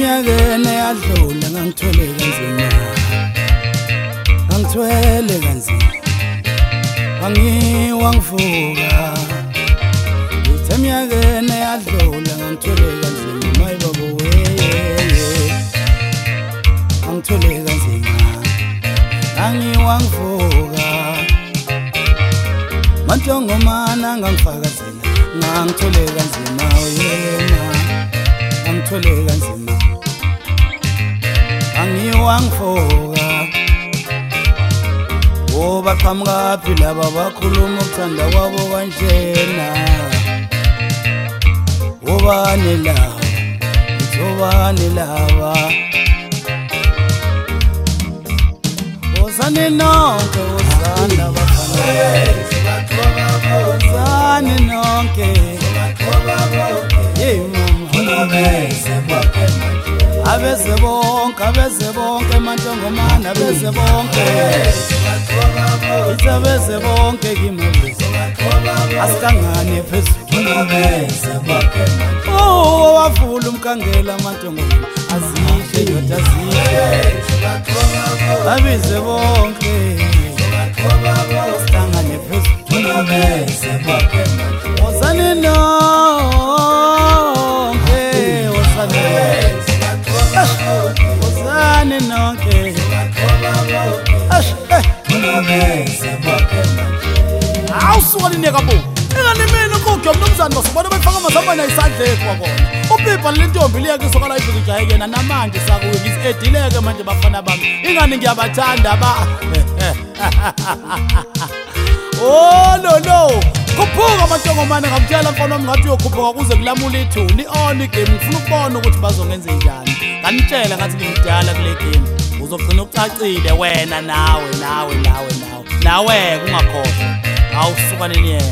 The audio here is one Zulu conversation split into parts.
Eminyakeni eyadlula ngangithwele kanzima angiwangivuka eminyakeni eyadlula ngangithwele kanzima mayibabo ngangithwele kanzima angiwangivuka mantongomana ngangifakazela ngangithwele kanzima yena ngangithwele kanzima angiwangivuka baqhamuka laba bakhuluma ukuthanda kwabo kanjena obani laba wozani nonke wozani abafana wozani nonke abeze bonke mantongomana abeze bonke Isabeze bonke kimabisi asikangane phezulu oh wafula umkangela amantongomana azihle yodwa azihle abize bonke asikangane phezulu wozani nonke wozani nonke awusuka lineka bo enganemini ukugya umnumzane basibona befaka amazambane ayisandleki kwakona upipa lentombi liyakiswa kala ifika ijayekena namanje sakuwe ngisedileke manje bafana bami ingani ngiyabathanda ba oh no khuphuka amantongomane ngamtshela mfana wami ngathi uyokhuphuka kuze kulamula ithuni on igame ngifuna ukubona ukuthi bazongenza njani nganitshela ngathi ngimdala kule game uzogcina ucacile wena nawe kungakhohlwa awusukaneni yena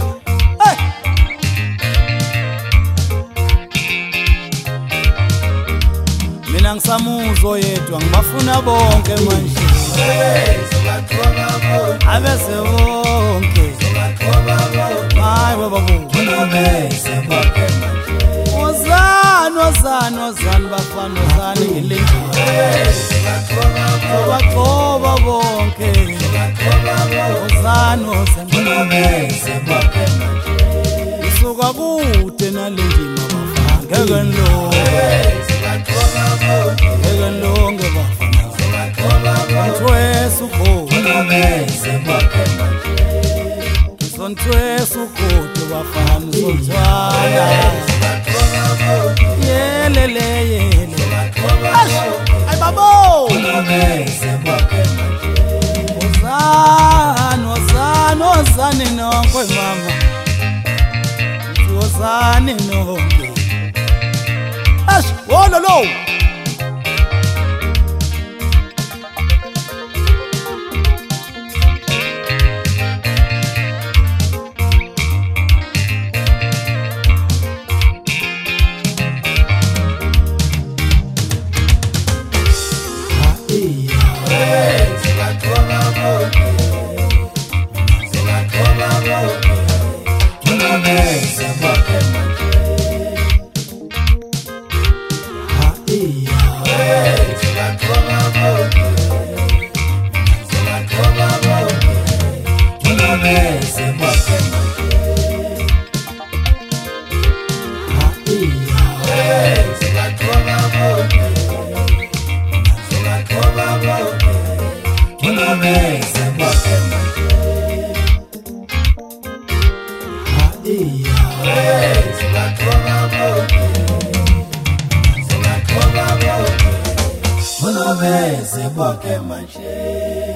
mina ngisamuzo yedwa ngibafuna bonke manje abese bonke hayi baba wozani bafana wozani ngilindile baqoba bonke wozani isuka kude nalendima bafana ngeke nilonge bafana ntwesa ukhodo bafana sonthwala yelele ay babo wozani nonke mama wozani nonke wololo Unobese boke manje